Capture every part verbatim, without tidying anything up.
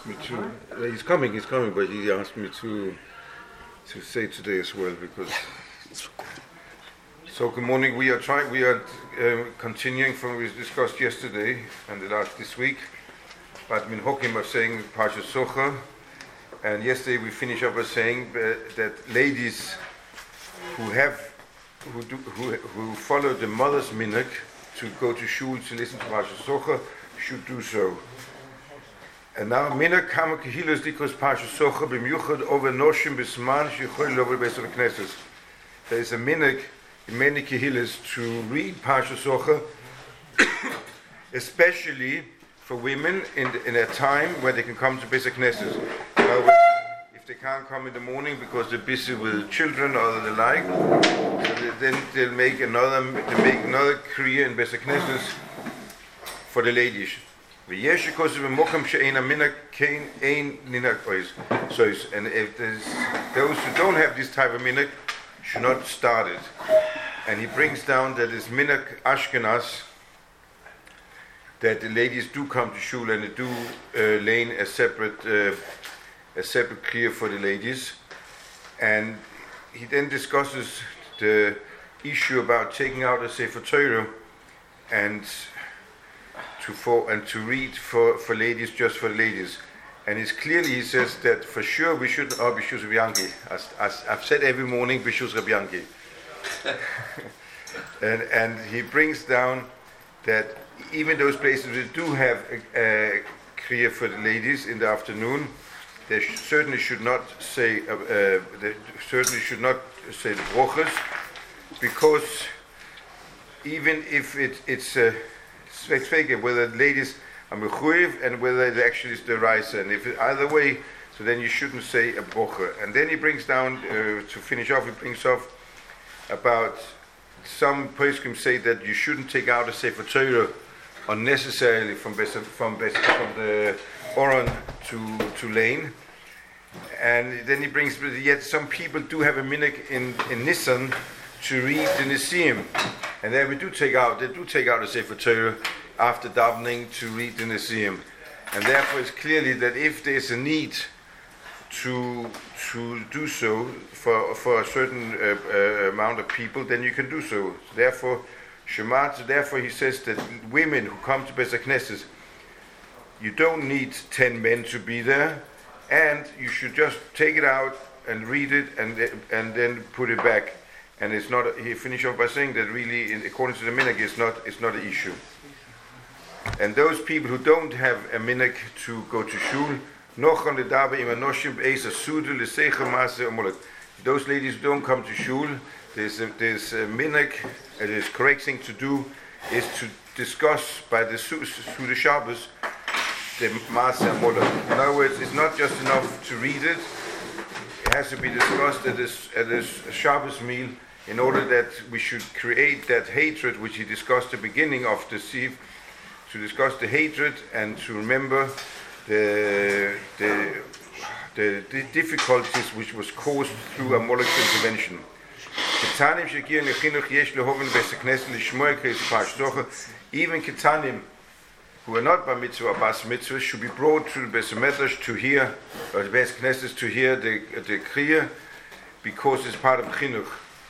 asked me to. Uh, he's coming, he's coming, but he asked me to to say today as well because. So good morning. We are trying. We are uh, continuing from what we discussed yesterday and the last this week. But Min Hokim of saying Parsha Socha, and yesterday we finished up by saying uh, that ladies who have who do who who follow the mother's minhag to go to shul to listen to Parsha Socha should do so. And now minhag kam kehilos dikos Parsha Socha b'miyuchad over noshim b'sman shechol over beis knesses. There is a minhag in many kehilas to read Parsha Socha, especially for women in, the, in a time where they can come to Beis Knesset. Uh, if they can't come in the morning because they're busy with children or the like, so they, then they'll make another they make another kriya in Beis Knesset for the ladies. So, and if there's those who don't have this type of minhag should not start it. And he brings down that it's minhag Ashkenaz that the ladies do come to shul and they do uh, lane a separate uh, a separate kriya for the ladies. And he then discusses the issue about taking out a Sefer Torah and to for and to read for, for ladies, just for ladies. And it's clearly, he says that for sure we should, oh, Bishus Rabbi Yanki, as, as I've said every morning, Bishus Rabbi Yanki. and, and he brings down that even those places that do have a, a kriya for the ladies in the afternoon, they sh- certainly should not say, uh, uh, they certainly should not say the brochas, because even if it, it's a uh, whether the ladies and whether it actually is the Raisa, and if it, either way, so then you shouldn't say a brocha. And then he brings down uh, to finish off. He brings off about some poskim say that you shouldn't take out a Sefer Torah unnecessarily from Bes- from Bes- from the Oron to to Lane. And then he brings, but yet some people do have a minhag in in Nissan to read the Nisim, and then we do take out they do take out a Sefer Torah after davening to read the Nisim, and therefore it's clearly that if there's a need to to do so for for a certain uh, uh, amount of people, then you can do so. Therefore, Shemat. Therefore, he says that women who come to Beis Knesset, you don't need ten men to be there, and you should just take it out and read it, and and then put it back. And it's not. He finished off by saying that really, in, according to the minhag, it's not it's not an issue. And those people who don't have a minhag to go to shul, those ladies who don't come to shul, there's a, there's a minhag, and the correct thing to do is to discuss by the Suda Shabbos the Maaseh Amolek. In other words, it's not just enough to read it, it has to be discussed at this, at this Shabbos meal in order that we should create that hatred which he discussed at the beginning of the Siv, to discuss the hatred and to remember the, the the, the difficulties which was caused through Amalek's intervention. Even Ketanim who are not by mitzvah or bas mitzvah should be brought to the Beis Medrash to hear, or the Beis Knesset to hear the the kriya, because it's part of chinuch.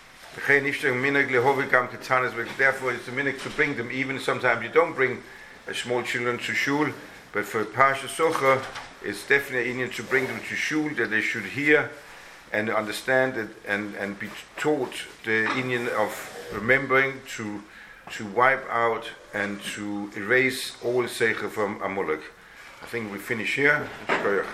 Therefore, it's a minhag to bring them. Even sometimes you don't bring uh, small children to shul, but for Parsha Socha, it's definitely a need to bring them to shul, that they should hear and understand it, and, and be taught the inyan of remembering to to wipe out and to erase all seicher from Amalek. I think we finish here. Uh,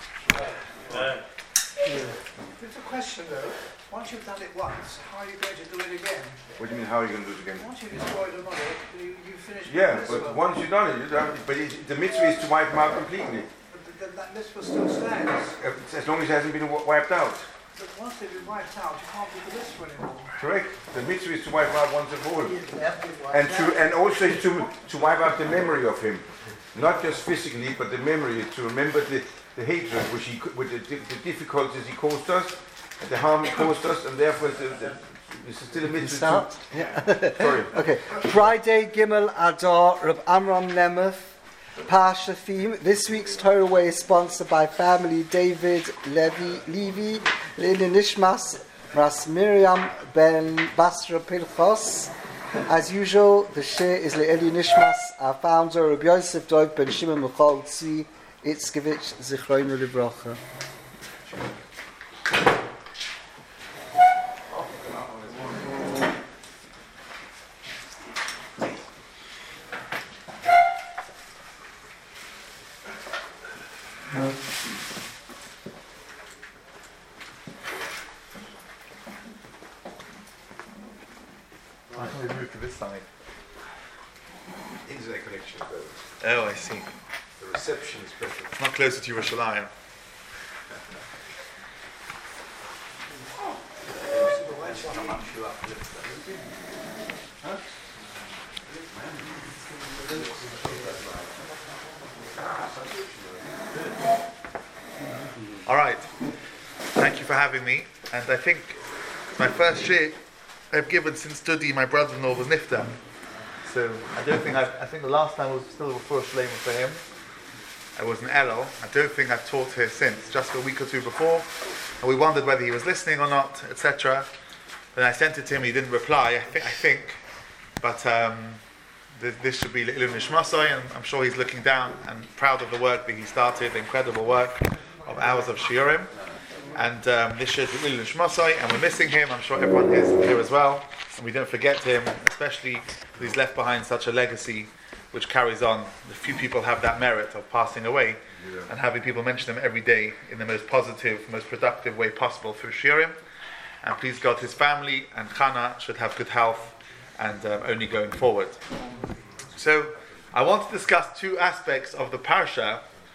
There's a question though. Once you've done it once, how are you going to do it again? What do you mean, how are you going to do it again? Once you've destroyed Amalek, you, you finish Yeah, with but one. once you've done it, you don't, but it, the mitzvah is to wipe them out completely. But then that mitzvah still stands. As long as it hasn't been wiped out. But once they've been wiped out, you can't do the mitzvah anymore. Correct. The mitzvah is to wipe out once and for all. And to and also to to wipe out the memory of him. Not just physically, but the memory, to remember the, the hatred which he with the, the difficulties he caused us, and the harm he caused us, and therefore the, the, this is still a mitzvah. Yeah. Sorry. Okay. Friday, Gimel Adar, Reb Amram Nemeth, Parsha theme. This week's Torah Way is sponsored by family David Levy Levy, Lili Nishmas, Ras Miriam Ben Basra Pilchos. As usual, the share is Le'eli Nishmas, our founder, Rabbi Yosef Dov Ben Shimon Michal Tzvi Itzkevich Zichroinu Livracha. Internet connection is better. Oh, I see. The reception is better. It's not closer to Yerushalayim. All right. Thank you for having me. And I think my first shir I've given since Dudi, my brother-in-law, was Nifta. So I don't think I've, I think the last time was still before Shlema for him. I was in Elul. I don't think I've taught here since, just a week or two before. And we wondered whether he was listening or not, et cetera. Then I sent it to him, he didn't reply, I, th- I think. But um, th- this should be Le'ilun Nishmasoi, and I'm sure he's looking down and proud of the work that he started, the incredible work of hours of Shiurim. And um, this should be Le'ilun Nishmasoi, and we're missing him. I'm sure everyone is here as well. And we don't forget him, especially because he's left behind such a legacy which carries on. The few people have that merit of passing away yeah. and having people mention him every day in the most positive, most productive way possible through Shiurim. And please God, his family and Chana should have good health and um, only going forward. So I want to discuss two aspects of the Parsha.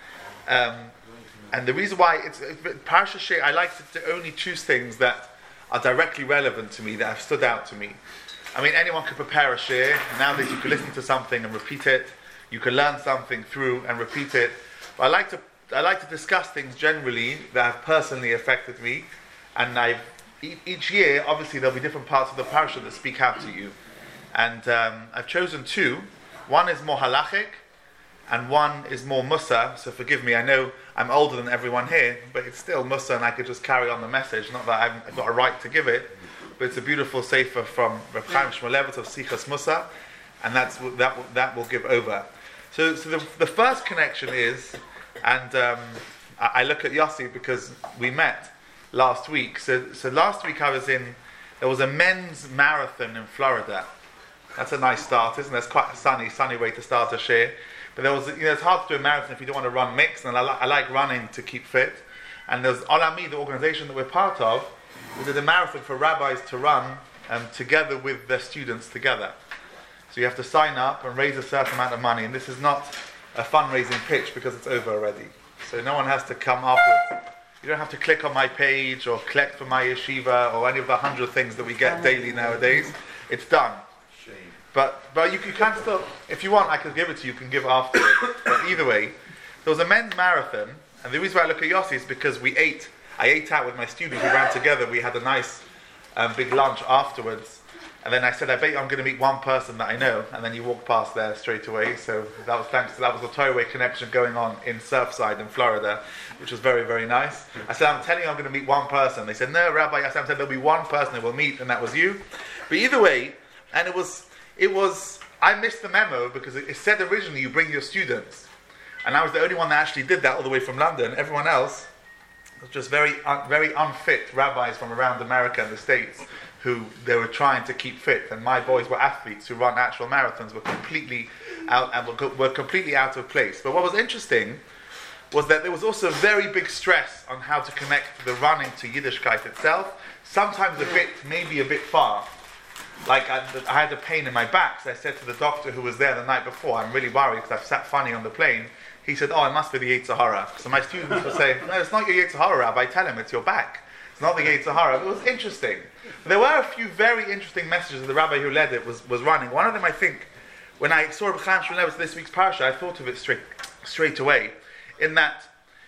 Um, and the reason why it's Parsha Shir, I like to, to only choose things that are directly relevant to me, that have stood out to me. I mean, anyone could prepare a shir. Nowadays you can listen to something and repeat it. You can learn something through and repeat it. But I like to I like to discuss things generally that have personally affected me. And I've, each year, obviously, there'll be different parts of the parasha that speak out to you. And um, I've chosen two. One is more halachic, and one is more Musa. So forgive me, I know I'm older than everyone here, but it's still Musa, and I could just carry on the message. Not that I've got a right to give it, but it's a beautiful sefer from Reb Chaim Shmulevitz of Sichas Musa, and that's that will, that will give over. So, so the, the first connection is, and um, I, I look at Yossi because we met last week. So, so last week I was in. There was a men's marathon in Florida. That's a nice start, isn't it? It's quite a sunny, sunny way to start a shir. But there was, you know, it's hard to do a marathon if you don't want to run mixed, and I, li- I like running to keep fit. And there's Olami, the organization that we're part of. We did a marathon for rabbis to run um, together with their students together. So you have to sign up and raise a certain amount of money. And this is not a fundraising pitch because it's over already. So no one has to come afterwards. You don't have to click on my page or collect for my yeshiva or any of the hundred things that we get daily nowadays. It's done. Shame. But but you, you can still, if you want, I can give it to you. You can give afterwards. But either way, there was a men's marathon. And the reason why I look at Yossi is because we ate. I ate out with my students. We ran together. We had a nice um, big lunch afterwards. And then I said, I bet you I'm going to meet one person that I know. And then you walk past there straight away. So that was thanks to that was a Torah Way connection going on in Surfside in Florida, which was very, very nice. I said, I'm telling you I'm going to meet one person. They said, no, Rabbi. I said, I'm telling there'll be one person that we'll meet, and that was you. But either way, and it was, it was, I missed the memo because it, it said originally you bring your students. And I was the only one that actually did that all the way from London. Everyone else was just very, un, very unfit rabbis from around America and the States who they were trying to keep fit. And my boys were athletes who run actual marathons, were completely out and were, were completely out of place. But what was interesting was that there was also very big stress on how to connect the running to Yiddishkeit itself. Sometimes a bit, maybe a bit far. Like I, I had a pain in my back, so I said to the doctor who was there the night before, I'm really worried because I've sat funny on the plane. He said, oh, it must be the Yetzer Hara. So my students would say, no, it's not your Yetzer Hara, Rabbi. Tell him it's your back. It's not the Yetzer Hara. It was interesting. There were a few very interesting messages that the rabbi who led it was, was running. One of them, I think, when I saw Reb Chaim Shmulevitz this week's parasha, I thought of it straight straight away. In that,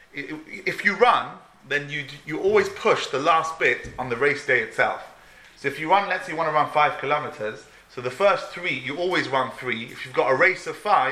if you run, then you you always push the last bit on the race day itself. So if you run, let's say you want to run five kilometers, so the first three, you always run three. If you've got a race of five,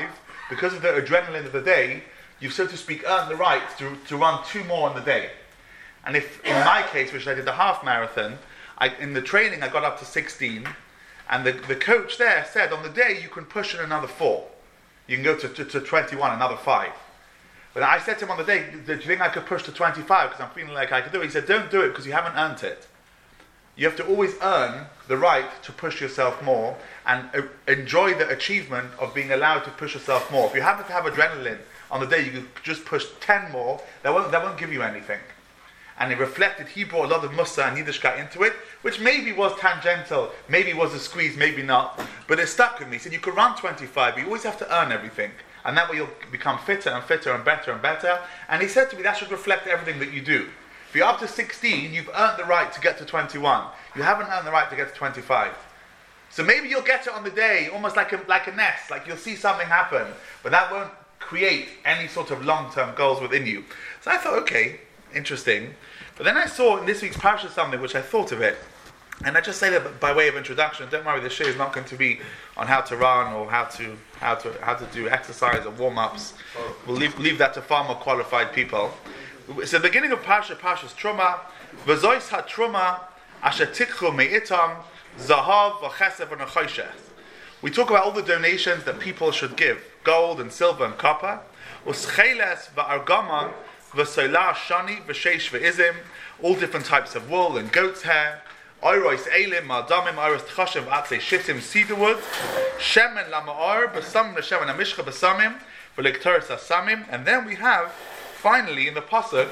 because of the adrenaline of the day, you've, so to speak, earned the right to, to run two more on the day. And if, in my case, which I did the half marathon, I, in the training I got up to sixteen, and the, the coach there said, on the day you can push in another four. You can go to, to, to twenty-one, another five. But I said to him on the day, do you think I could push to twenty-five because I'm feeling like I could do it? He said, don't do it because you haven't earned it. You have to always earn the right to push yourself more and uh, enjoy the achievement of being allowed to push yourself more. If you happen to have adrenaline on the day, you could just push ten more, that won't, that won't give you anything. And it reflected, he brought a lot of Musa and Yiddishkeit into it, which maybe was tangential, maybe was a squeeze, maybe not, but it stuck with me. He said, you could run twenty-five, but you always have to earn everything. And that way you'll become fitter and fitter and better and better. And he said to me, that should reflect everything that you do. If you're up to sixteen, you've earned the right to get to twenty-one. You haven't earned the right to get to twenty-five. So maybe you'll get it on the day, almost like a, like a nest, like you'll see something happen, but that won't create any sort of long-term goals within you. So I thought, okay, interesting. But then I saw in this week's parasha something which I thought of it. And I just say that by way of introduction. Don't worry, the shir is not going to be on how to run or how to how to how to do exercise or warm-ups. We'll leave leave that to far more qualified people. It's the beginning of Parsha, Parsha's Truma. V'zois ha-truma asher tikchu me'itam zahav v'chesed v'nechoshech. We talk about all the donations that people should give: gold and silver and copper. U'scheles v'argama v'soilah shani v'sheish v'izim. All different types of wool and goat's hair. Oirois elim, ma'adamim, oirois tchashem, v'atzei shittim, cedarwood. Shemen lama'or, b'samim l'shemen amishcha b'samim, v'lektoris asamim. And then we have, finally, in the pasuk,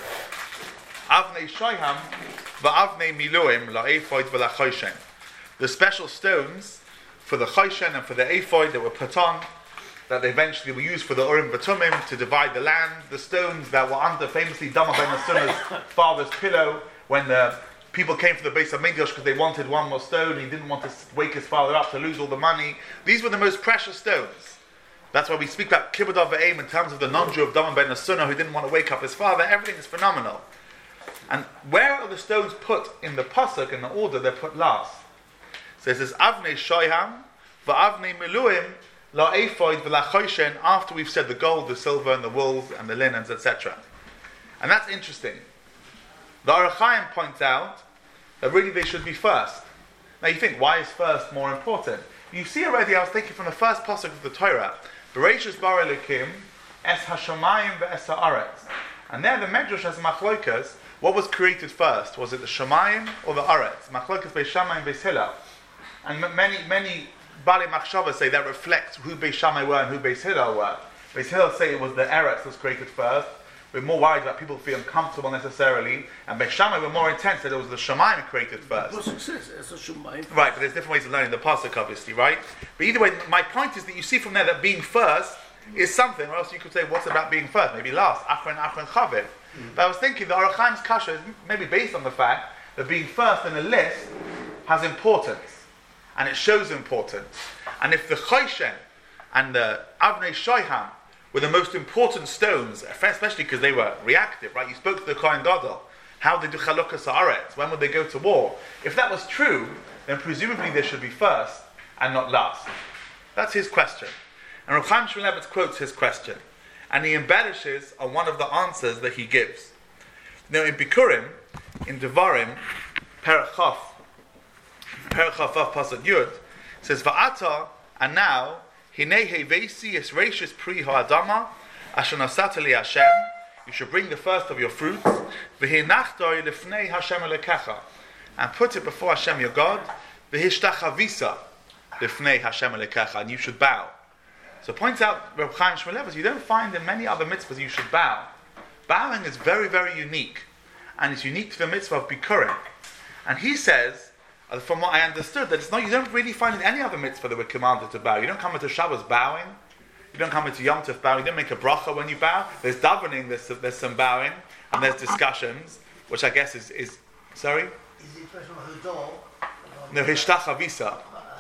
avnei shoyham, v'avnei miluim, la'ephod v'la'choyshen. The special stones for the choyshen and for the ephod that were put on, that they eventually were used for the Urim V'Tumim to divide the land. The stones that were under, famously, Dama ben Asuna's father's pillow, when the people came for the base of Mikdash because they wanted one more stone. He didn't want to wake his father up to lose all the money. These were the most precious stones. That's why we speak about Kibbud Av V'Eim in terms of the non-Jew of Dama ben Asuna who didn't want to wake up his father. Everything is phenomenal. And where are the stones put in the pasuk, in the order they're put last? So it says, Avnei Shoyham, V'avnei Miluim, La Ephod V'Lachoyshen, after we've said the gold, the silver, and the wools, and the linens, et cetera. And that's interesting. The Orach Chaim points out that really they should be first. Now you think, why is first more important? You see already, I was thinking from the first pasuk of the Torah, Bereshis bara Elokim, es hashamayim ve'es ha'aretz. And there the Medrash has machlokas. What was created first? Was it the shamayim or the aretz? Machlokas beis Shammai and beis Hillel. And m- many, many Bali Machshava say that reflects who beis Shammai were and who beis Hillel were. Beis Hillel say it was the aretz that was created first. We're more worried about people feeling comfortable necessarily, and Beis Shammai were more intense that it was the Shamayim created first. Right, but there's different ways of learning the pasuk, obviously, right? But either way, my point is that you see from there that being first is something, or else you could say, what's about being first? Maybe last, Achron, Achron, Chavir. Mm-hmm. But I was thinking the Orach Chaim's kasha is maybe based on the fact that being first in a list has importance, and it shows importance. And if the Choyshen and the Avnei Shoyham were the most important stones, especially because they were reactive, right? You spoke to the Kohen Gadol. How they do Chalukas Haaretz? When would they go to war? If that was true, then presumably they should be first and not last. That's his question. And Rav Chaim Shmulevitz quotes his question, and he embellishes on one of the answers that he gives. Now in Bikurim, in Devarim, Perach Chaf, Perach Chaf Pasuk Yud, says Va'ata, and now Hinei hevesi es reishis pri ha'adama asher nasata li Hashem. You should bring the first of your fruits. V'hinachto lifnei Hashem elekecha, and put it before Hashem your God. V'hishtachavisa lifnei Hashem elekecha, and you should bow. So points out Reb Chaim Shmulevitz, you don't find in many other mitzvahs you should bow. Bowing is very, very unique, and it's unique to the mitzvah of Bikurim. And he says, from what I understood, that it's not, you don't really find in any other mitzvah that we're commanded to bow. You don't come into Shabbos bowing. You don't come into Yom Tov bowing. You don't make a bracha when you bow. There's davening, there's, there's some bowing, and there's discussions, which I guess is, is sorry? Is the expression of the door? No, hishtachavisa.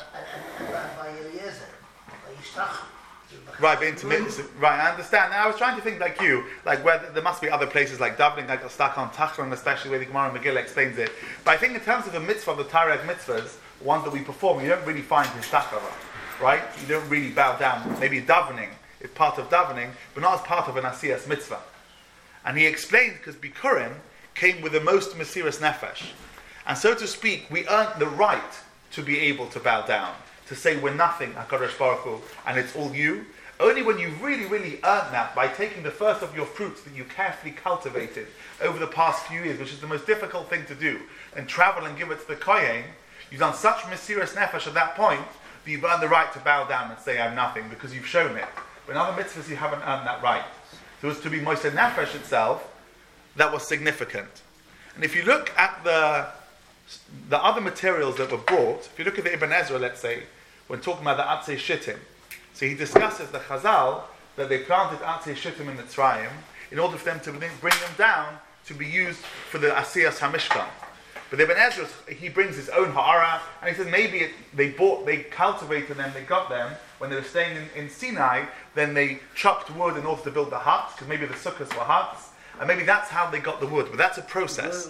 Right, but intermittent. Right, I understand. Now, I was trying to think like you, like where there must be other places like davening, like stuck on Tachron, especially where the Gemara and Megillah explains it. But I think in terms of the mitzvah, the Tarek mitzvahs, ones that we perform, you don't really find hishtachava, right? You don't really bow down. Maybe davening it's part of davening, but not as part of an asiyas mitzvah. And he explained, because Bikurim came with the most Mesiras Nefesh. And so to speak, we earned the right to be able to bow down, to say we're nothing, HaKadosh Baruch Hu, and it's all you. Only when you really, really earned that by taking the first of your fruits that you carefully cultivated over the past few years, which is the most difficult thing to do, and travel and give it to the Kohen, you've done such Mesiras Nefesh at that point that you've earned the right to bow down and say I'm nothing, because you've shown it. But in other mitzvahs you haven't earned that right. So it was to be Moshe Nefesh itself that was significant. And if you look at the the other materials that were brought, if you look at the Ibn Ezra, let's say, when talking about the Atzei Shittim, so he discusses the Chazal that they planted Atzei Shittim in the Tzrayim in order for them to bring them down to be used for the Asiyas HaMishkan. But the Ibn Ezra, he brings his own Ha'ara, and he says maybe it, they bought, they cultivated them, they got them when they were staying in, in Sinai, then they chopped wood in order to build the huts, because maybe the sukkahs were huts, and maybe that's how they got the wood, but that's a process.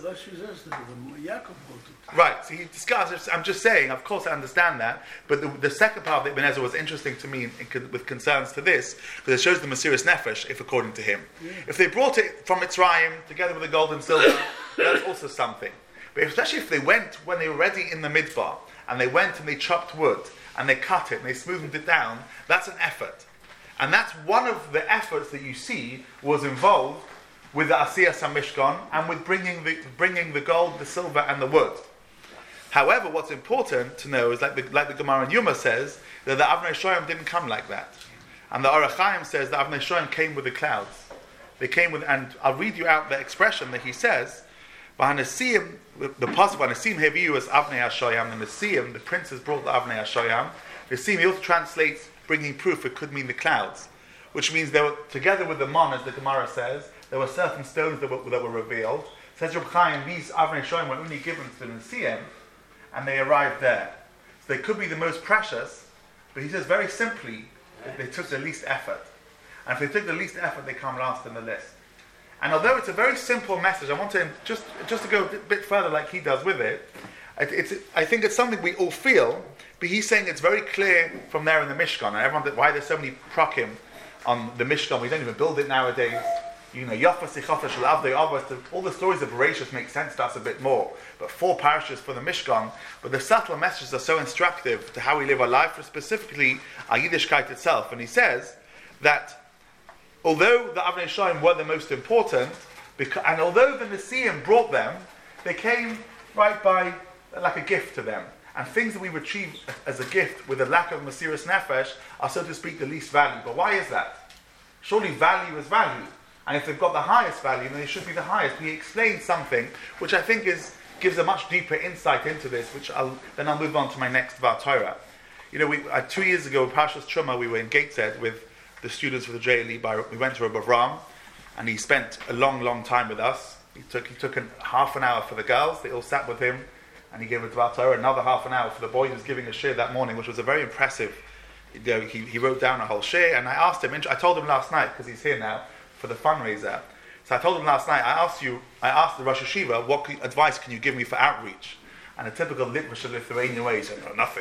Right, so he discusses, I'm just saying, of course I understand that, but the, the second part of the Ibn Ezra was interesting to me in, in, with concerns to this, because it shows the Mesiras Nefesh, if according to him. Yeah. If they brought it from Mitzrayim, together with the gold and silver, that's also something. But especially if they went when they were already in the midbar, and they went and they chopped wood, and they cut it, and they smoothed it down, that's an effort. And that's one of the efforts that you see was involved with the Asiyas HaMishkan, and with bringing the, bringing the gold, the silver, and the wood. However, what's important to know is, like the, like the Gemara in Yuma says, that the Avnei Shoyim didn't come like that. And the Orach Chaim says the Avnei Shoyim came with the clouds. They came with, and I'll read you out the expression that he says, V'hanesiim, the pasuk V'hanesiim heviu as Avnei HaShoyam, the Nesiim, the princes brought the Avnei HaShoyam. Nesiim, he also translates bringing proof, it could mean the clouds, which means they were, together with the Mon, as the Gemara says, there were certain stones that were, that were revealed. Says Reb Chaim, these Avnei Shoyim were only given to the Nesiim, and they arrived there. So they could be the most precious, but he says very simply, that they took the least effort. And if they took the least effort, they come last in the list. And although it's a very simple message, I want to just just to go a bit further like he does with it, it's, I think it's something we all feel, but he's saying it's very clear from there in the Mishkan. And everyone, why there's so many prakim on the Mishkan, we don't even build it nowadays. You know, Yafas, Yichafas, Shalavdei, Avos, all the stories of Bereshit make sense to us a bit more. But four parishes for the Mishkan, but the subtle messages are so instructive to how we live our life, specifically our Yiddishkeit itself. And he says that although the Avnei Shoyim were the most important, because, and although the Nesiim brought them, they came right by like a gift to them. And things that we retrieve as a gift with a lack of Mesiras Nefesh are, so to speak, the least value. But why is that? Surely value is value. And if they've got the highest value, then they should be the highest. He explains something which I think is gives a much deeper insight into this, which I'll, then I'll move on to my next Dvar Torah. You know, we, uh, two years ago, Parshas Truma, we were in Gateshead with the students of the J L E. By, we went to Rabbi Avram, and he spent a long, long time with us. He took he took an, half an hour for the girls. They all sat with him, and he gave a Dvar Torah, another half an hour for the boy who was giving a shir that morning, which was a very impressive. You know, he, he wrote down a whole shir, and I asked him, I told him last night, because he's here now, for the fundraiser. So I told him last night, I asked you, I asked the Rosh Hashiva, what can, advice can you give me for outreach? And a typical Litvish Lithuanian way, he said, no, nothing.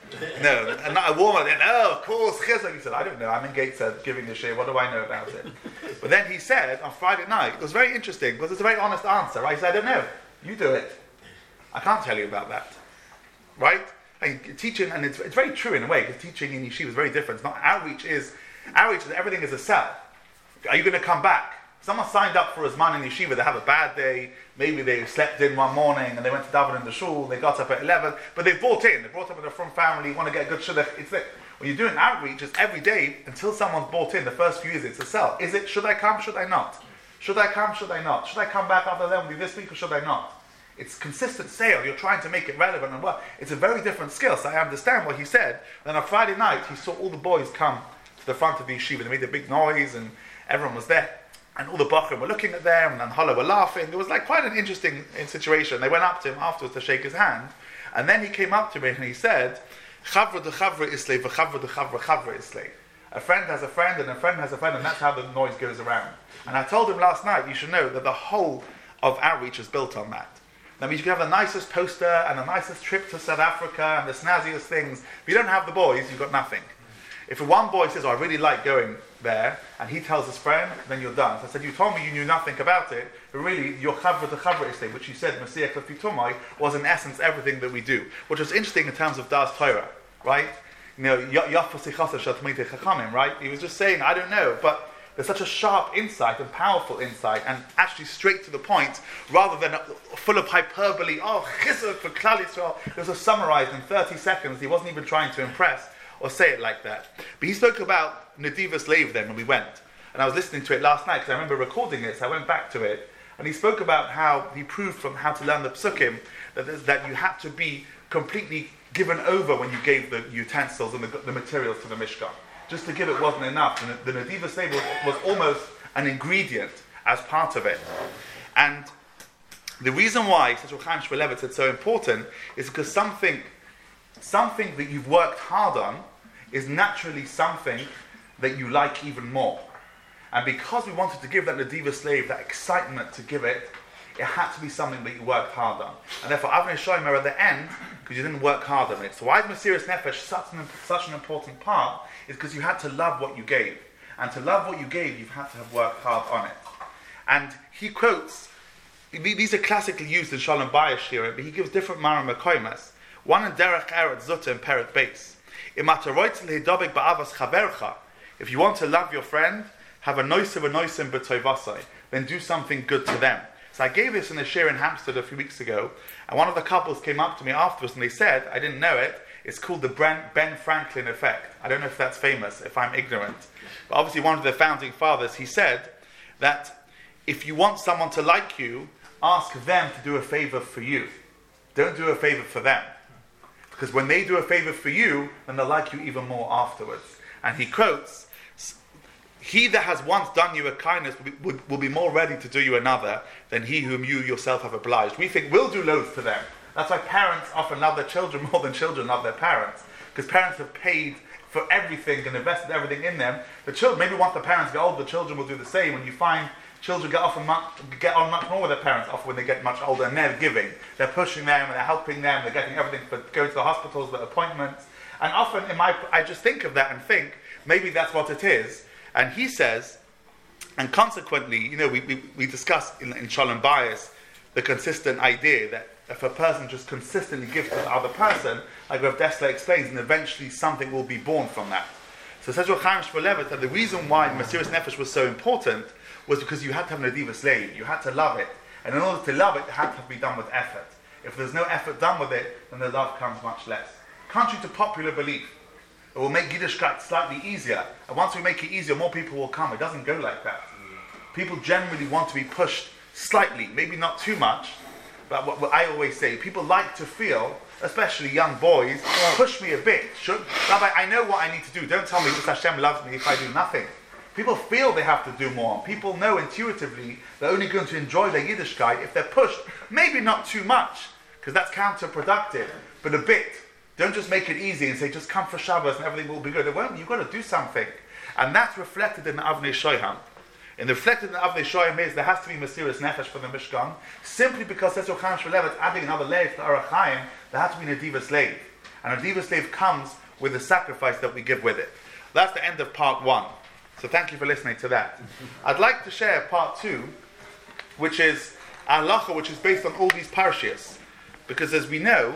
No, and not a woman, then, oh, of course, Chizuk. He said, I don't know, I'm in Gateshead giving the share, what do I know about it? But then he said, on Friday night, it was very interesting, because it's a very honest answer, right? He said, I don't know, you do it. I can't tell you about that. Right? And teaching, and it's, it's very true in a way, because teaching in yeshiva is very different. It's not, outreach is, outreach is everything is a cell. Are you going to come back? Someone signed up for a Zman in yeshiva, they have a bad day, maybe they slept in one morning and they went to daven in the shul, they got up at eleven, but they brought in, they brought up in a from family, want to get a good shidduch. It's it. When you're doing outreach, it's every day until someone's brought in. The first few years, it's a cell. Is it, should I come, should I not? Should I come, should I not? Should I come back after eleven this week or should I not? It's consistent sale, you're trying to make it relevant and well. It's a very different skill, so I understand what he said. Then on Friday night, he saw all the boys come to the front of the yeshiva, they made a big noise and everyone was there. And all the Bachrim were looking at them, and Hala were laughing. It was like quite an interesting situation. They went up to him afterwards to shake his hand, and then he came up to me and he said, "Chavra de chavra islay, v'chavra de chavra chavra islay." A friend has a friend, and a friend has a friend, and that's how the noise goes around. And I told him last night, you should know that the whole of outreach is built on that. That means you can have the nicest poster and the nicest trip to South Africa and the snazziest things. If you don't have the boys, you've got nothing. If one boy says, oh, I really like going there, and he tells his friend, then you're done. So I said, you told me you knew nothing about it, but really, your chavra to chavra ishtay, which you said, Masiach Lefitumai, was in essence everything that we do. Which was interesting in terms of Das Torah, right? You know, right? He was just saying, I don't know, but there's such a sharp insight and powerful insight, and actually straight to the point, rather than full of hyperbole. Oh, chizuk for Klal Yisrael. It was summarized in thirty seconds. He wasn't even trying to impress or say it like that. But he spoke about Nedivas Leiv then when we went, and I was listening to it last night because I remember recording it. So I went back to it, and he spoke about how he proved from how to learn the psukim that that you had to be completely given over when you gave the utensils and the, the materials to the Mishkan. Just to give it wasn't enough. And the, the Nedivas Leiv was, was almost an ingredient as part of it. And the reason why Sechel Chaim Shmulevitz is so important is because something, something that you've worked hard on is naturally something that you like even more. And because we wanted to give that Nedivas Leiv, that excitement to give it, it had to be something that you worked hard on. And therefore, Avnei Shomer at the end, because you didn't work hard on it. So why is Mesiras Nefesh such an, such an important part? Is because you had to love what you gave. And to love what you gave, you've had to have worked hard on it. And he quotes, these are classically used in Shalom Bayis here, but he gives different Mara Mekoimas. One in Derech Eretz Zutta in Perek Beis. If you want to love your friend, have a noisim a noisim b'toivasai, then do something good to them. So I gave this in a share in Hampstead a few weeks ago, and one of the couples came up to me afterwards and they said, I didn't know it, it's called the Ben Franklin effect. I don't know if that's famous, if I'm ignorant. But obviously one of the founding fathers, he said that if you want someone to like you, ask them to do a favor for you. Don't do a favor for them. Because when they do a favor for you, then they'll like you even more afterwards. And he quotes, he that has once done you a kindness will be, will, will be more ready to do you another than he whom you yourself have obliged. We think we'll do loads to them. That's why parents often love their children more than children love their parents. Because parents have paid for everything and invested everything in them. The children, maybe once the parents get older, the children will do the same. When you find children get often much, get on much more with their parents often when they get much older, and they're giving. They're pushing them, and they're helping them, they're getting everything for going to the hospitals, the appointments. And often in my, I just think of that and think, maybe that's what it is. And he says, and consequently, you know, we, we, we discuss in, in Shalom Bayis the consistent idea that if a person just consistently gives to the other person, like Rav Dessler explains, and eventually something will be born from that. So says Rav Chaim Shmulevitz that the reason why Mesiras Nefesh was so important was because you had to have Nedivas Leiv, you had to love it. And in order to love it, it had to be done with effort. If there's no effort done with it, then the love comes much less. Contrary to popular belief, it will make Yiddishkeit slightly easier. And once we make it easier, more people will come. It doesn't go like that. People generally want to be pushed slightly, maybe not too much, but what, what I always say, people like to feel, especially young boys, push me a bit. Should, Rabbi, I know what I need to do. Don't tell me just Hashem loves me if I do nothing. People feel they have to do more. People know intuitively they're only going to enjoy their Yiddishkeit if they're pushed. Maybe not too much, because that's counterproductive, but a bit. Don't just make it easy and say, just come for Shabbos and everything will be good. It won't. You've got to do something. And that's reflected in the Avnei Shoyam. And reflected in the Avnei Shoyam is there has to be Mesiras Nefesh for the Mishkan, simply because that's Rav Chaim Shmulevitz adding another layer to the Orach Chaim, there has to be Nedivas Leiv. And Nedivas Leiv comes with the sacrifice that we give with it. That's the end of part one. So thank you for listening to that. I'd like to share part two, which is halacha, which is based on all these parashiyos. Because as we know,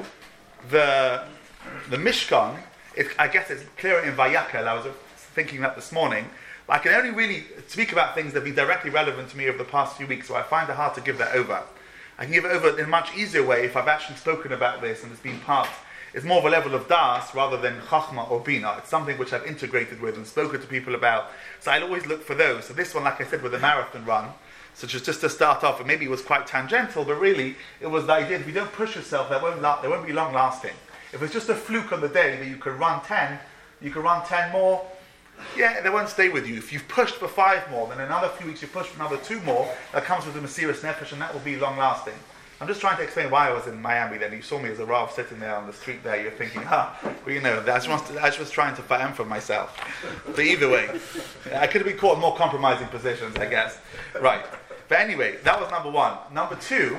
the the Mishkan, it, I guess it's clearer in Vayakhel. I was thinking that this morning. But I can only really speak about things that have been directly relevant to me over the past few weeks, so I find it hard to give that over. I can give it over in a much easier way if I've actually spoken about this and it's been part. It's more of a level of das rather than chachma or bina. It's something which I've integrated with and spoken to people about. So I'll always look for those. So this one, like I said, with a marathon run, so just, just to start off, and maybe it was quite tangential, but really it was the idea that if you don't push yourself, that won't, la- they won't be long lasting. If it's just a fluke on the day that you could run ten, you could run ten more, yeah, they won't stay with you. If you've pushed for five more, then another few weeks you push for another two more, that comes with the Mesiras Nefesh, and that will be long lasting. I'm just trying to explain why I was in Miami then. You saw me as a Rav sitting there on the street there, you're thinking, ah, well, you know, I just, want to, I just was trying to fight for myself. But either way, I could have been caught in more compromising positions, I guess. Right. But anyway, that was number one. Number two,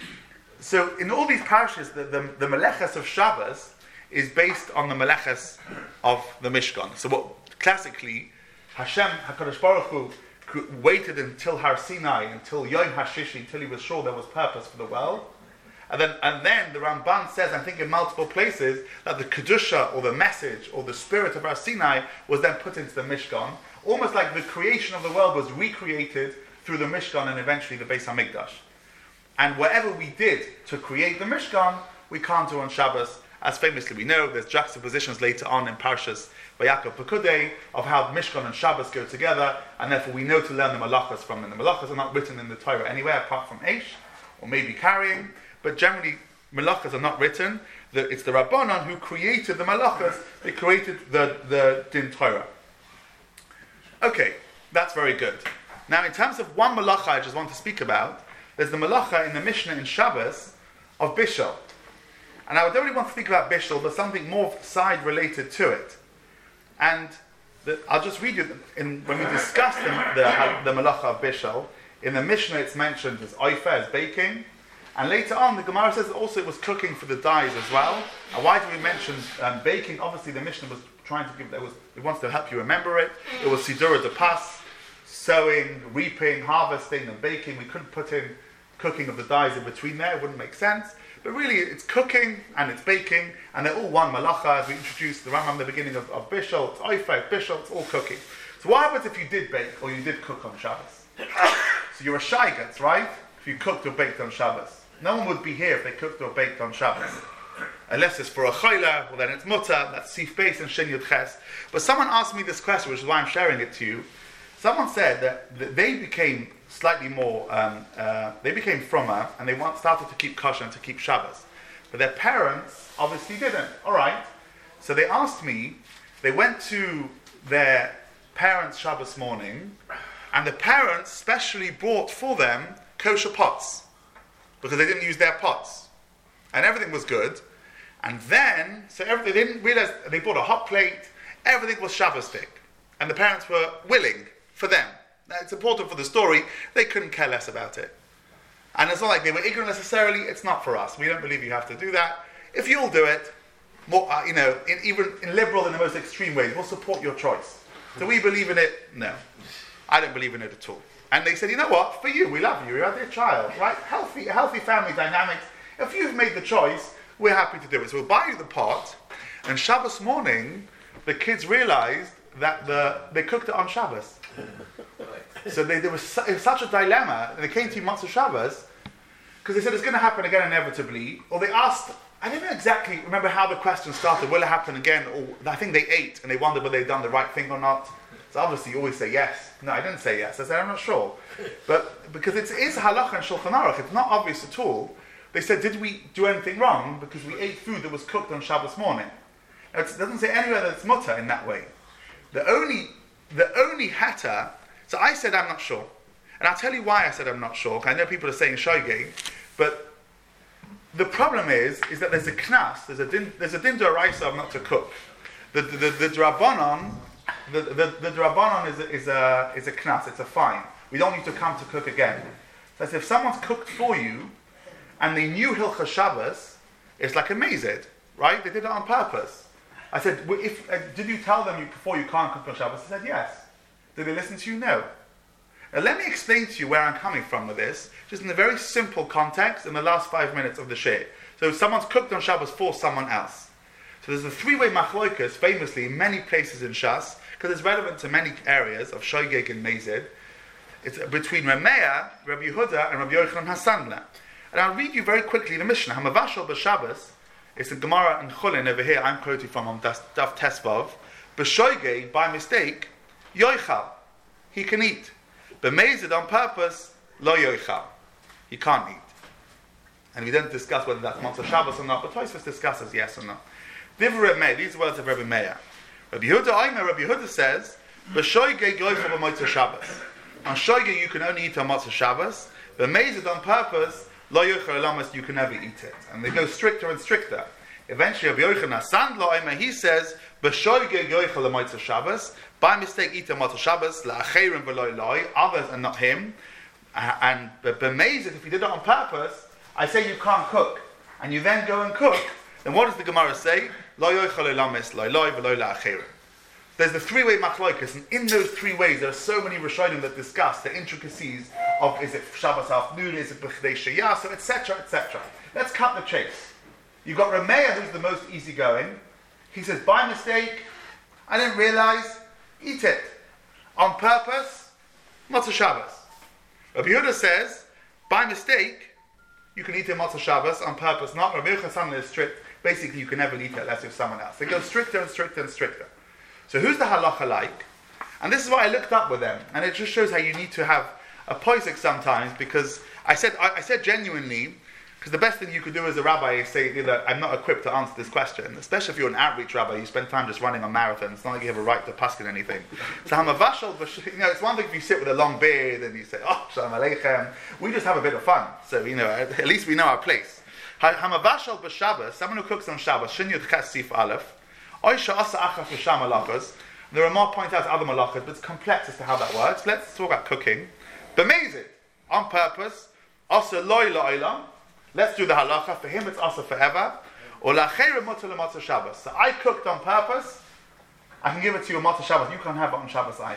so in all these parashas, the, the, the Meleches of Shabbos is based on the Meleches of the Mishkan. So what classically, Hashem, HaKadosh Baruch Hu, waited until Har Sinai, until Yom HaShishi, until he was sure there was purpose for the world. And then, and then the Ramban says, I think in multiple places, that the Kedusha, or the message, or the spirit of Har Sinai was then put into the Mishkan, almost like the creation of the world was recreated through the Mishkan and eventually the Beis HaMikdash. And whatever we did to create the Mishkan, we can't do on Shabbos. As famously we know, there's juxtapositions later on in Parshas Vayakov Pekudei of how Mishkan and Shabbos go together, and therefore we know to learn the Malachas from them. The Malachas are not written in the Torah anywhere apart from Eish, or maybe carrying, but generally Malachas are not written. The, it's the Rabbanon who created the Malachas, they created the, the Din Torah. Okay, that's very good. Now in terms of one Malacha I just want to speak about, there's the Malacha in the Mishnah in Shabbos of Bishul. And I don't really want to speak about Bishul, but something more side related to it. And the, I'll just read you, in, when we discuss the, the, the Malacha of Bishul, in the Mishnah it's mentioned as Oifa, as baking. And later on, the Gemara says also it was cooking for the dyes as well. And why do we mention um, baking? Obviously the Mishnah was trying to give, it, was, it wants to help you remember it. It was Sidura de Pas, sowing, reaping, harvesting, and baking. We couldn't put in cooking of the dyes in between there, it wouldn't make sense. But really, it's cooking and it's baking, and they're all one malacha. As we introduced the Rambam at the beginning of, of Bishul, it's Oifet, Bishul, it's all cooking. So what happens if you did bake or you did cook on Shabbos? So you're a shaigatz, right? If you cooked or baked on Shabbos. No one would be here if they cooked or baked on Shabbos. Unless it's for a chayla, well then it's mutter, that's sif beis and shin yud ches. But someone asked me this question, which is why I'm sharing it to you. Someone said that, that they became slightly more, um, uh, they became frommer, and they want, started to keep kosher and to keep Shabbos. But their parents obviously didn't. All right. So they asked me, they went to their parents' Shabbos morning, and the parents specially brought for them kosher pots, because they didn't use their pots. And everything was good. And then, so everything, they didn't realize, they bought a hot plate, everything was Shabbos-tic. And the parents were willing for them. Now, it's important for the story, they couldn't care less about it. And it's not like they were ignorant necessarily, it's not for us. We don't believe you have to do that. If you'll do it, more, uh, you know, in, even in liberal in the most extreme ways, we'll support your choice. Do we believe in it? No. I don't believe in it at all. And they said, you know what, for you, we love you, you're their child, right? Healthy, healthy family dynamics. If you've made the choice, we're happy to do it. So we'll buy you the pot, and Shabbos morning, the kids realized that the they cooked it on Shabbos. So they, there was, su- it was such a dilemma, and they came to Matzah Shabbos, because they said it's going to happen again inevitably, or they asked, I don't know exactly, remember how the question started, will it happen again, or I think they ate, and they wondered whether they'd done the right thing or not. So obviously you always say yes. No, I didn't say yes. I said, I'm not sure. But because it is halacha and shulchan aruch, it's not obvious at all. They said, did we do anything wrong because we ate food that was cooked on Shabbos morning? Now, it doesn't say anywhere that it's mutter in that way. The only, the only hatter, so I said I'm not sure. And I'll tell you why I said I'm not sure. I know people are saying shoygeg, but the problem is, is that there's a knas, there's a din, there's a din d'oraisa of not to cook. The the the, the drabanon, the the, the drabanon is a, is a is a knas, it's a fine. We don't need to come to cook again. So if someone's cooked for you, and they knew Hilchas Shabbos, it's like a mazid, right? They did it on purpose. I said, well, if uh, did you tell them you, before you can't cook on Shabbos? They said yes. Did they listen to you? No. Now let me explain to you where I'm coming from with this, just in a very simple context in the last five minutes of the shir. So someone's cooked on Shabbos for someone else. So there's a three-way machloikas, famously in many places in Shas, because it's relevant to many areas of shoygeg and mezid. It's between Rameya, Rabbi Yehuda, and Rabbi Yochanan HaSandla. And I'll read you very quickly the Mishnah. Hamavashal b'Shabbos, it's in Gemara and Chulin over here, I'm quoting from on Daf Tesvav. B'shoygeg, by mistake, yoichal, he can eat. B'mezid, on purpose, lo yoichal, he can't eat. And we don't discuss whether that's Matzah Shabbos or not, but Tosfos discusses yes or no. Divrei Meir, these words of Rabbi Meir. Rabbi Yehuda Omer, Rabbi Yehuda says, b'shoygeg yoichal b'Matzah Shabbos. On shoygeg you can only eat on Matzah Shabbos. B'mezid, on purpose, lo yochel alamas, you can never eat it. And they go stricter and stricter. Eventually, Rabbi Yochanan HaSandla, he says, b'shoygeg yochel l'motzei Shabbos, by mistake eat a motzei Shabbos, la'acherim v'lo loi, others and not him. Uh, and b'mezid, if you did it on purpose, I say you can't cook, and you then go and cook, then what does the Gemara say? Lo yochel alamas, lo loi v'lo la'acherim. there's the three-way machlokas, and in those three ways, there are so many Rishonim that discuss the intricacies of, is it Shabbos afternoon, is it B'chdei Sheyaso, et cetera, et cetera. Let's cut the chase. You've got Rameya, who's the most easygoing. He says, by mistake, I didn't realize, eat it. On purpose, Matzah Shabbos. Rabbi Yehuda says, by mistake, you can eat a Matzah Shabbos. On purpose, not. Rabbi Yehuda is strict. Basically, you can never eat it unless you're someone else. They go stricter and stricter and stricter. So who's the halacha like? And this is what I looked up with them. And it just shows how you need to have a poisek sometimes, because I said I, I said genuinely, because the best thing you could do as a rabbi is say, you know, I'm not equipped to answer this question, especially if you're an outreach rabbi, you spend time just running on marathons. It's not like you have a right to paskin anything. So hamavashal, you know, it's one thing if you sit with a long beard and you say, oh, shalom aleichem. We just have a bit of fun. So, you know, at least we know our place. Hamavashal b'Shabbos, someone who cooks on Shabbos, shin yud ches sif aleph, oisha asa achas v'sham malachos. There are more point out other malachos, but it's complex as to how that works. Let's talk about cooking. B'mezid, on purpose, asa loy lo'olam. Let's do the halacha. For him, it's also forever. Or la'cheirem mutar l'matzah Shabbos. So I cooked on purpose. I can give it to you on Matzah Shabbos. You can't have it on Shabbos either.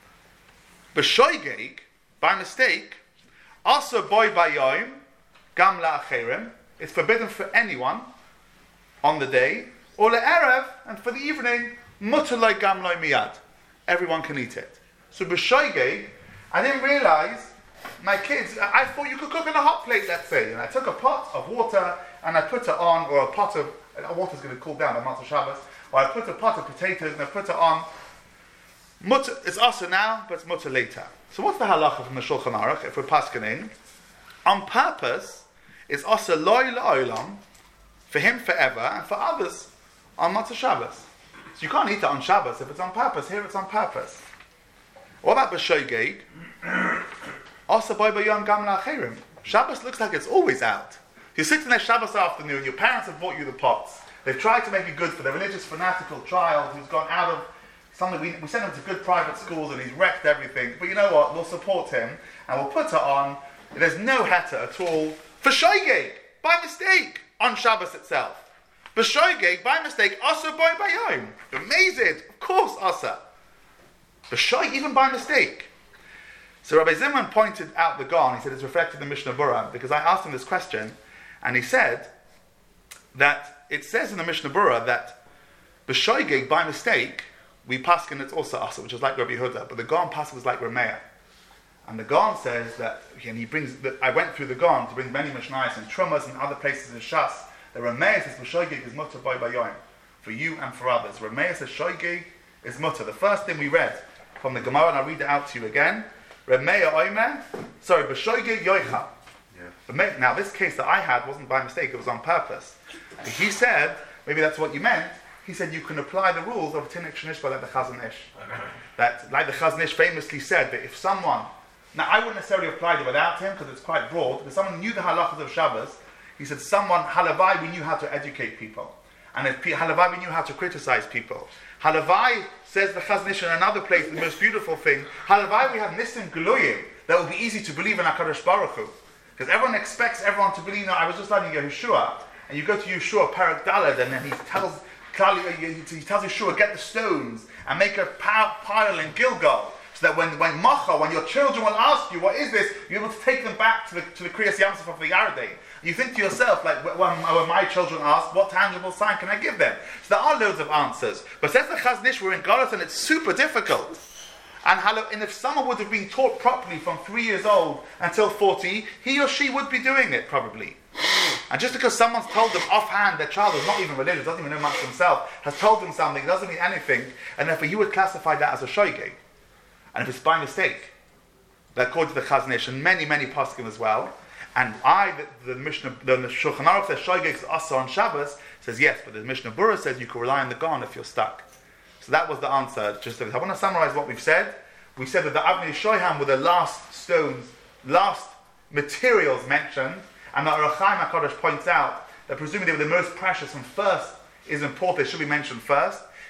B'shoigeg, by mistake, also boy bayom, gam la'cheirem. It's forbidden for anyone on the day. Or le'erev, and for the evening, mutar loy gam loy miyad. Everyone can eat it. So b'shoigeg, I didn't realize. My kids, I thought you could cook in a hot plate, let's say. And I took a pot of water and I put it on, or a pot of, uh, water's going to cool down on Matzah Shabbos, or I put a pot of potatoes and I put it on. Mutter, it's also now, but it's mutter later. So what's the halacha from the Shulchan Aruch, if we're paskening? On purpose, it's also loy la'olam, for him forever, and for others, on Matzah Shabbos. So you can't eat it on Shabbos if it's on purpose. Here it's on purpose. What about b'shoigeg? Also, boy bayom gam la'cherim. Shabbos looks like it's always out. You're sitting there Shabbos afternoon, your parents have bought you the pots. They've tried to make it good for their religious fanatical child who's gone out of something. We, we sent him to good private schools and he's wrecked everything. But you know what? We'll support him and we'll put it on. There's no heta at all. For shoygeg, by mistake, on Shabbos itself. For shoygeg, by mistake, also boy bayom. Amazing. Of course, asa. For shoy, even by mistake. So Rabbi Zimran pointed out the Gaon. He said it's reflected in the Mishnah Berurah, because I asked him this question, and he said that it says in the Mishnah Berurah that b'shoigeg, by mistake, we paskin it's also asa, which is like Rabbi Yehuda, but the Gaon paskin is like Rameya. And the Gaon says that, and he brings, that I went through the Gaon to bring many Mishnayos and Trumas and other places in Shas, that Rameya says b'shoigeg is mutter boy bayoim, for you and for others. Rameya says shoigeg is mutter. The first thing we read from the Gemara, and I'll read it out to you again. Rameya oimer, sorry, b'shoigeg yoicha. Yeah. Now, this case that I had wasn't by mistake; it was on purpose. He said, maybe that's what you meant. He said you can apply the rules of Tinnik Shnishba like the Chazon Ish. That, like the Chazon Ish famously said, that if someone, now I wouldn't necessarily apply it without him because it's quite broad. Because someone knew the halachas of Shabbos, he said, someone halavai we knew how to educate people, and if halavai we knew how to criticize people. Halavai, says the Chazon Ish in another place, the most beautiful thing, halavai we have nisim geluyim, that will be easy to believe in HaKadosh Baruch Hu. Because everyone expects everyone to believe. No, I was just learning Yehoshua, and you go to Yehoshua, Parak Daled, and then he tells he tells Yehoshua, get the stones and make a pile in Gilgal, so that when when Macha, when your children will ask you, what is this, you're able to take them back to the to the Kriyas Yamsuf of the Yarden. You think to yourself, like when, when my children ask, what tangible sign can I give them? So there are loads of answers. But says the Chazon Ish, we're in Galut and it's super difficult. And, and if someone would have been taught properly from three years old until forty, he or she would be doing it probably. And just because someone's told them offhand, their child is not even religious, doesn't even know much himself, has told them something, it doesn't mean anything, and therefore he would classify that as a shoygeg. And if it's by mistake, that according to the Chazon Ish and many, many poskim as well, and I, the, the Mishnah, the, the Shulchan Aruch says shoygeg is also on Shabbos, says yes, but the Mishnah Berurah says you can rely on the Gaon if you're stuck. So that was the answer. Just I want to summarize what we've said. We said that the Avnei Shoham were the last stones, last materials mentioned, and the Orach Chaim HaKadosh points out that presumably they were the most precious and first is important, they should be mentioned first.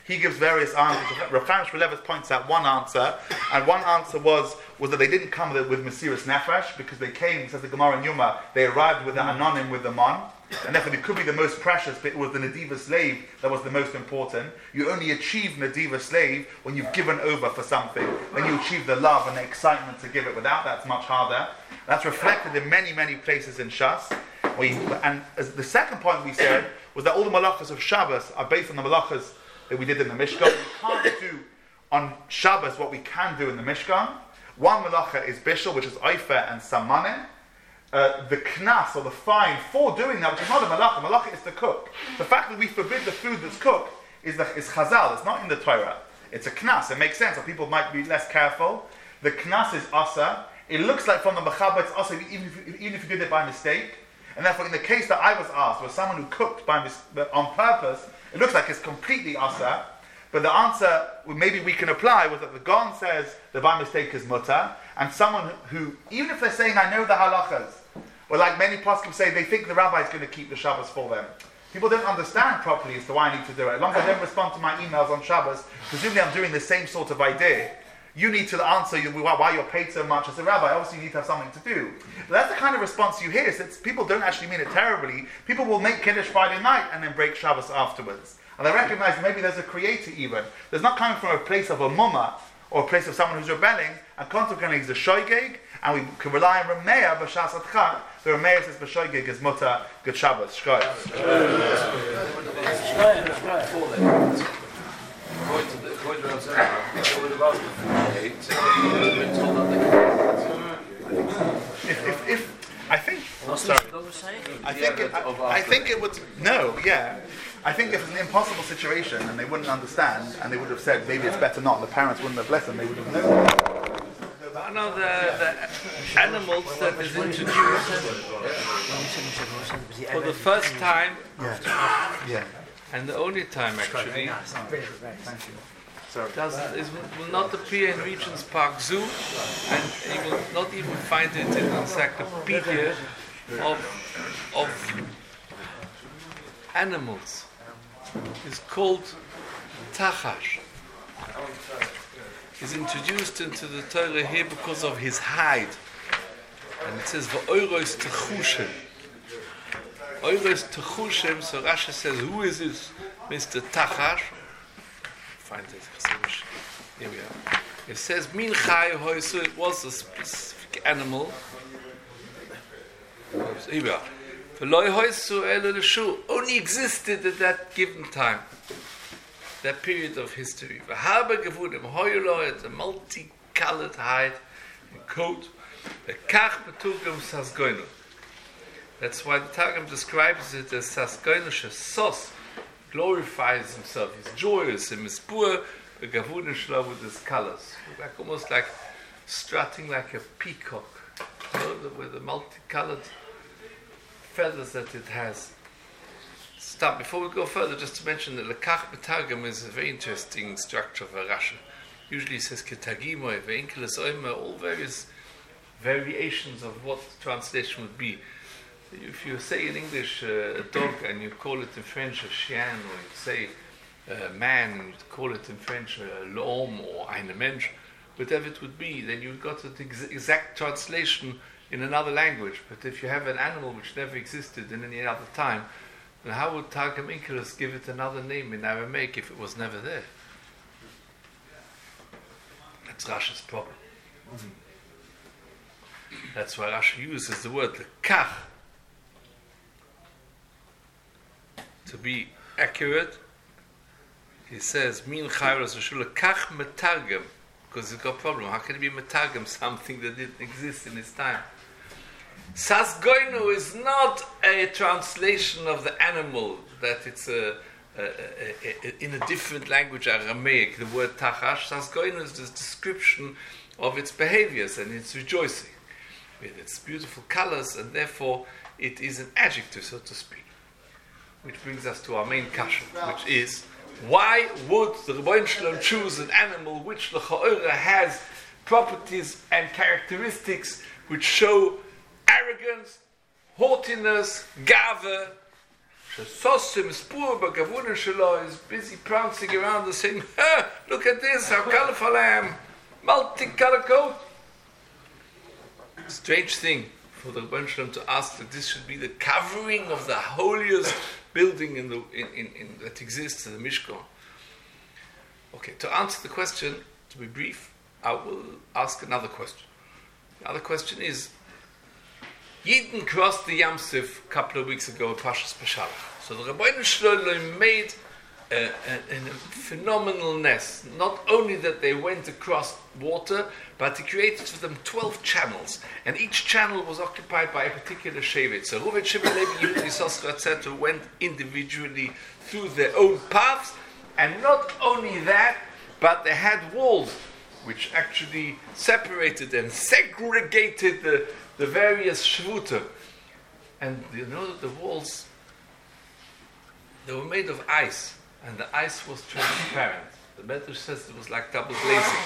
he gives various answers. Rav Chaim Shmulevitz points out one answer, and one answer was was that they didn't come with, with Mesiras Nefesh, because they came, says the Gemara in Yuma, they arrived with the Anonim, with the Mon, and therefore it could be the most precious, but it was the Nadiva slave that was the most important. You only achieve Nadiva slave when you've given over for something. Then you achieve the love and the excitement to give it. Without that, it's much harder. That's reflected in many, many places in Shas. We, and as the second point we said was that all the malachas of Shabbos are based on the malachas that we did in the Mishkan. We can't do on Shabbos what we can do in the Mishkan. One malacha is bishul, which is oifer and samanim. Uh, the knas, or the fine, for doing that, which is not a malacha. Malacha is to cook. The fact that we forbid the food that's cooked is, the, is chazal. It's not in the Torah. It's a knas. It makes sense. So people might be less careful. The knas is asa. It looks like from the mechaba it's asa, even if, you, even if you did it by mistake. And therefore, in the case that I was asked, was someone who cooked by mis- on purpose, it looks like it's completely asa. But the answer, well, maybe we can apply, was that the Gon says that by mistake is mutter, and someone who, even if they're saying, I know the halachas, or like many poskim say, they think the rabbi is going to keep the Shabbos for them. People don't understand properly as to why I need to do it. As long as I don't respond to my emails on Shabbos, presumably I'm doing the same sort of idea. You need to answer why you're paid so much as a rabbi. Obviously, you need to have something to do. But that's the kind of response you hear. So it's, people don't actually mean it terribly. People will make Kiddush Friday night and then break Shabbos afterwards. And I recognize maybe there's a creator even. There's not coming from a place of a mumma or a place of someone who's rebelling. And consequently, he's a shoygeg, and we can rely on Rameya b'shas atchak. The Rameya says b'shoygeg is mutter, good Shabbos, shkoy. If, if, if I think, oh, sorry, I think it, I, I think it would no, yeah. I think if it's an impossible situation and they wouldn't understand and they would have said maybe it's better not, and the parents wouldn't have blessed them, they would have known. I know the, the animals that is introduced for the first time, Yeah. Yeah. and the only time actually, does is, will not appear in Regent's Park Zoo, and you will not even find it in the encyclopedia of of animals. It's called Tachash. Is introduced into the Torah here because of his hide, and it says V'oiros Techushim. Oiros Techushim. So Rashi says, who is this Mister Tachash? Find it. Here we are. It says Min Chai Hoisu. It was a specific animal. Here we are. V'loi Hoisu Elo L'shu. Only existed at that given time. That period of history. V'harba gevudim hoyulo, a multicolored hide and coat. V'kach betugam sasgoinu. That's why the Targum describes it as sasgoinu shesos, glorifies himself. He's joyous in mispur, the gavudim shlo with his colors, like almost like strutting like a peacock, you know, with the multicolored feathers that it has. Stop. Before we go further, just to mention that Lekach B'Targum is a very interesting structure of a Rashi. Usually it says Ketagimoy, Ve'inkeles Oimer, all various variations of what the translation would be. If you say in English uh, a dog and you call it in French a chien, or you say a man and you call it in French a l'homme or eine Mensch, whatever it would be, then you've got the ex- exact translation in another language. But if you have an animal which never existed in any other time, then how would Targum Inkelos give it another name in Aramaic if it was never there? That's Rashi's problem. Mm-hmm. That's why Rashi uses the word the kach. To be accurate, he says, Min chayros v'shula kach metargem, because he's got a problem. How can it be metargem, something that didn't exist in his time? Sasgoinu is not a translation of the animal, that it's a, a, a, a, in a different language, Aramaic, the word tachash. Sasgoinu is the description of its behaviors and its rejoicing, with its beautiful colors, and therefore it is an adjective, so to speak. Which brings us to our main kasha, which is, why would the Rebbeinu Shalom choose an animal which l'cha'ora has properties and characteristics which show arrogance, haughtiness, gava, Shesosim spur b'gavunim shelo is busy prancing around and saying, "Ha! Look at this! How colorful I am! Multicolored coat." Strange thing for the Rebbeinu Shalom to ask that this should be the covering of the holiest building in the in, in, in that exists in the Mishkan. Okay, to answer the question, to be brief, I will ask another question. The other question is, Yidden crossed the Yam Suf a couple of weeks ago at Pashas Peshalach. So the Rebbeinu Shalom made a, a, a phenomenal nest. Not only that they went across water, but he created for them twelve channels, and each channel was occupied by a particular shevet. So Reuven, Shimon, Levi, Yehuda, Yisachar, et cetera went individually through their own paths, and not only that, but they had walls which actually separated and segregated the, the various shvuta. And you know that the walls, they were made of ice, and the ice was transparent. The Medrash says it was like double glazing.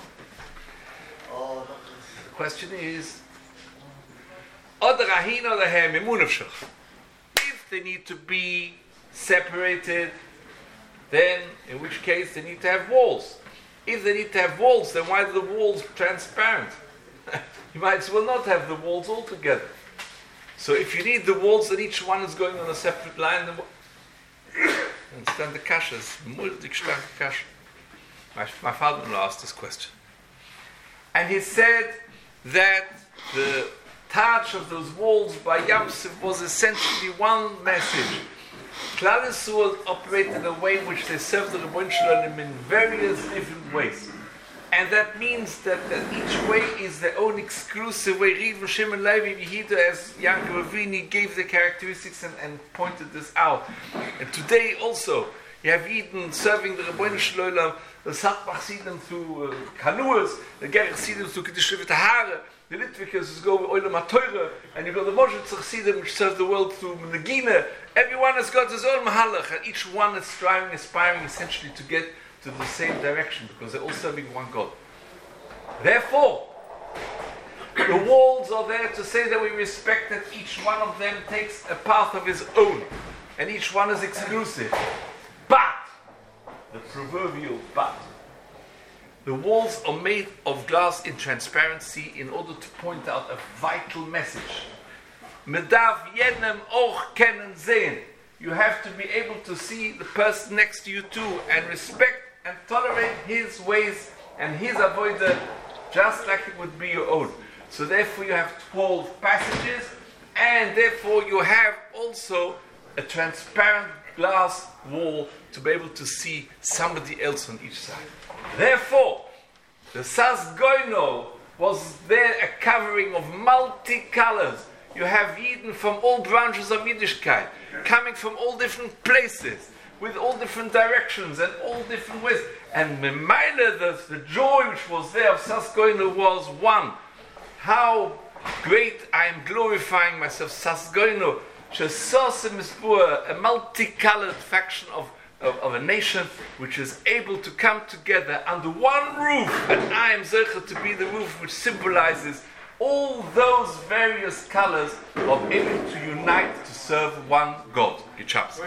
The question is, if they need to be separated, then in which case they need to have walls. If they need to have walls, then why are the walls transparent? You might as well not have the walls altogether. So if you need the walls, then each one is going on a separate line. Then understand the kashas. My, my father-in-law asked this question. And he said that the touch of those walls by Yam Suf was essentially one message. Klal Yisrael operated in a way in which they served the Rebbeinu Shalom in various different ways. And that means that, that each way is their own exclusive way. Reuven, Shimon, Levi, Yehuda, as Yankov Avini gave the characteristics and, and pointed this out. And today also, you have Eden serving the Rebbeinu Shalom, the Satmar Chassidim through uh, Kanuas, the Gerich Chassidim through Kiddush Tahara, the Litvikas go with Olam HaTorah, and you've got the Moshe Chassidim which serve the world through Menagina. Everyone has got his own Mahalach, and each one is striving, aspiring essentially to get to the same direction, because they're all serving one God. Therefore, the walls are there to say that we respect that each one of them takes a path of his own, and each one is exclusive. But, the proverbial but, the walls are made of glass in transparency in order to point out a vital message. Medav yenem och kennen sehen. You have to be able to see the person next to you too, and respect and tolerate his ways and his avodah just like it would be your own. So therefore you have twelve passages, and therefore you have also a transparent glass wall to be able to see somebody else on each side. Therefore, the Sas Goyno was there a covering of multicolors. You have Yidden from all branches of Yiddishkeit, coming from all different places, with all different directions and all different ways. And Memaila, the, the joy which was there of Sas Goyno was one. How great I am glorifying myself, Sas Goyno, Shesosim Mispur, a multicolored faction of Of, of a nation which is able to come together under one roof, and I am Zecher to be the roof which symbolizes all those various colors of able to unite to serve one God. Good chaps.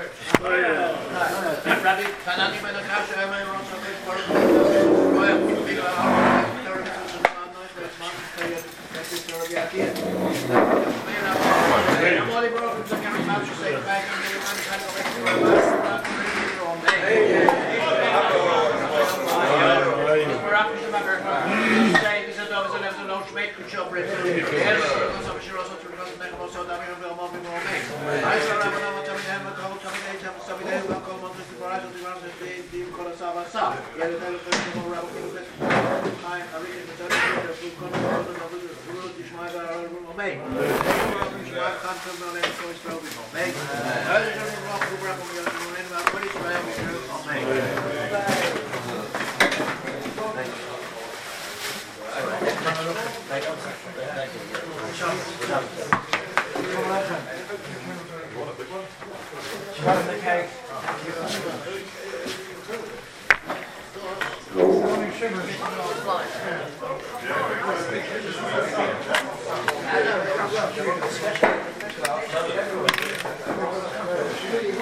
Thank you.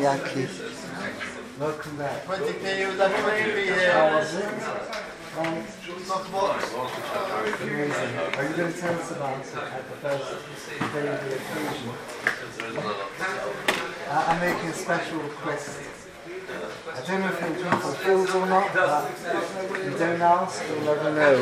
Jackie. Welcome back. twenty p was that maybe How uh, was it? Um, not much. amazing. Are you going to tell us about it at the first day of the occasion? I- I'm making a special request. I don't know if it'll be fulfilled or not, but if you don't ask, you'll never know.